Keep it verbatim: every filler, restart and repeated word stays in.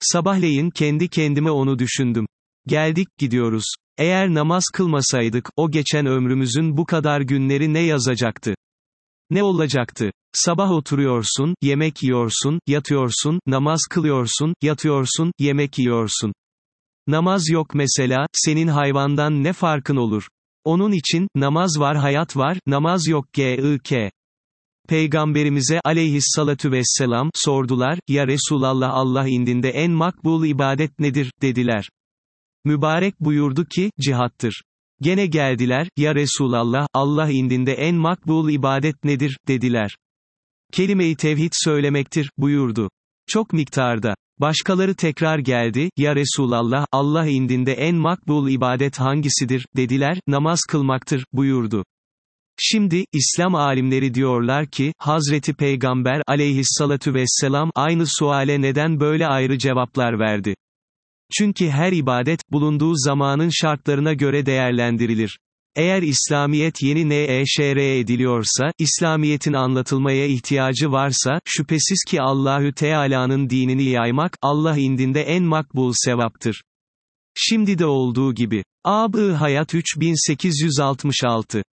Sabahleyin kendi kendime onu düşündüm. Geldik gidiyoruz. Eğer namaz kılmasaydık, o geçen ömrümüzün bu kadar günleri ne yazacaktı? Ne olacaktı? Sabah oturuyorsun, yemek yiyorsun, yatıyorsun, namaz kılıyorsun, yatıyorsun, yemek yiyorsun. Namaz yok mesela, senin hayvandan ne farkın olur? Onun için, namaz var hayat var, namaz yok gık. Peygamberimize aleyhissalatü vesselam sordular, ya Resulallah Allah indinde en makbul ibadet nedir, dediler. Mübarek buyurdu ki, cihattır. Gene geldiler, ya Resulallah, Allah indinde en makbul ibadet nedir, dediler. Kelime-i tevhid söylemektir, buyurdu. Çok miktarda. Başkaları tekrar geldi, ya Resulallah, Allah indinde en makbul ibadet hangisidir, dediler, namaz kılmaktır, buyurdu. Şimdi, İslam alimleri diyorlar ki, Hazreti Peygamber aleyhissalatü vesselam aynı suale neden böyle ayrı cevaplar verdi? Çünkü her ibadet, bulunduğu zamanın şartlarına göre değerlendirilir. Eğer İslamiyet yeni neşr ediliyorsa, İslamiyet'in anlatılmaya ihtiyacı varsa, şüphesiz ki Allahü Teala'nın dinini yaymak, Allah indinde en makbul sevaptır. Şimdi de olduğu gibi. Ab-ı Hayat üç bin sekiz yüz altmış altı